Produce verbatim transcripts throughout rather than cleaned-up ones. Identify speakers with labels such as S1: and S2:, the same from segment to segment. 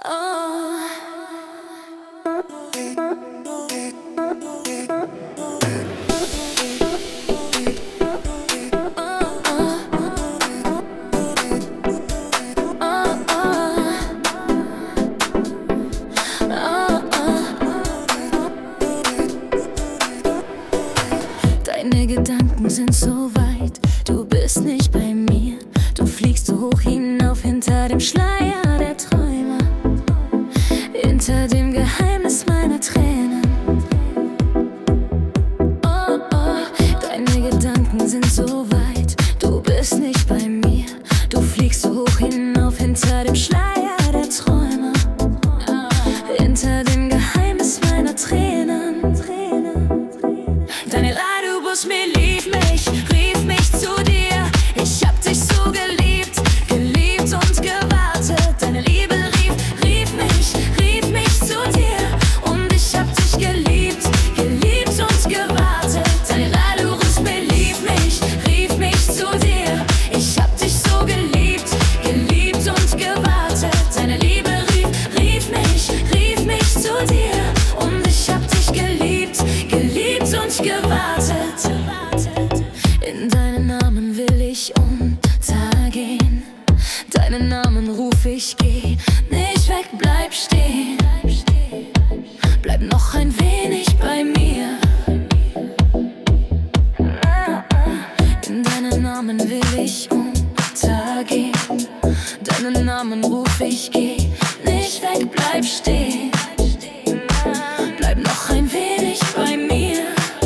S1: Deine Gedanken sind so weit, du bist nicht bei mir. Du fliegst so hoch hinauf hinter dem Schleier der Träume, hinter dem Geheimnis meiner Tränen. Oh, oh, deine Gedanken sind so weit, du bist nicht bei mir. Du fliegst so hoch hinauf hinter dem Schleier der Träume, hinter dem Geheimnis meiner Tränen. Deine Leidubus mir lief mich, rief mich zu dir. Ich hab dich so geliebt, geliebt und gewartet. Deine Liebe rief, rief mich, rief mich zu dir. Und ich hab dich geliebt, geliebt und gewartet. Deine Leidubus mir lief mich, rief mich zu dir. Ich hab dich so geliebt, geliebt und gewartet. Deine Liebe rief, rief mich, rief mich zu dir. Und ich hab dich geliebt, geliebt und gewartet. In deinen Namen will ich untergehen. Deinen Namen ruf ich, geh nicht weg, bleib stehen. Bleib noch ein wenig bei mir. In deinen Namen will ich untergehen. Deinen Namen ruf ich, geh nicht weg, bleib stehen. Bleib noch ein wenig bei mir.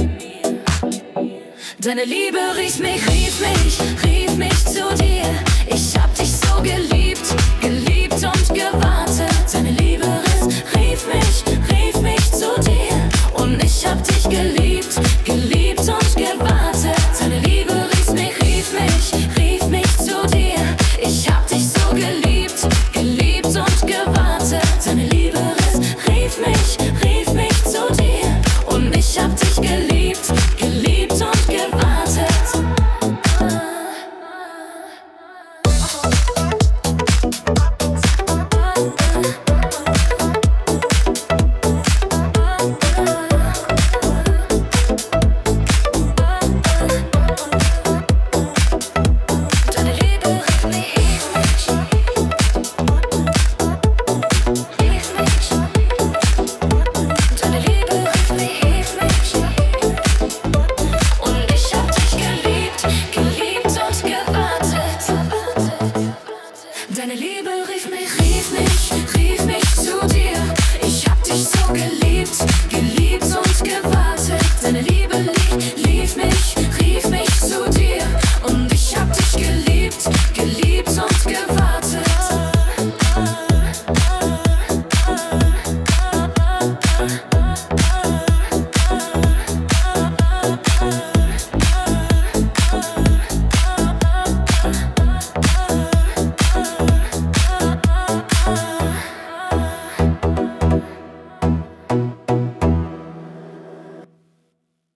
S1: Deine Liebe rief mich, rief mich, rief mich zu dir. Ich hab dich so geliebt, geliebt und gewartet. Deine Liebe rief, rief mich, rief mich zu dir. Und ich hab dich geliebt, geliebt und gewartet. Deine Liebe rief mich, rief mich, rief mich zu dir. Ich hab dich so geliebt, geliebt und gewartet. Deine Liebe rief, rief mich, rief mich zu dir. Und ich hab dich geliebt, geliebt und gewartet. Deine Liebe rief mich, rief mich. Deine Liebe rief mich, rief mich. Und ich hab dich geliebt, geliebt und gewartet. Deine Liebe rief mich, rief mich, rief mich zu dir. Ich hab dich so geliebt, geliebt und gewartet. Deine Liebe lief, lief mich, rief mich zu dir. Und ich hab dich geliebt, geliebt und gewartet.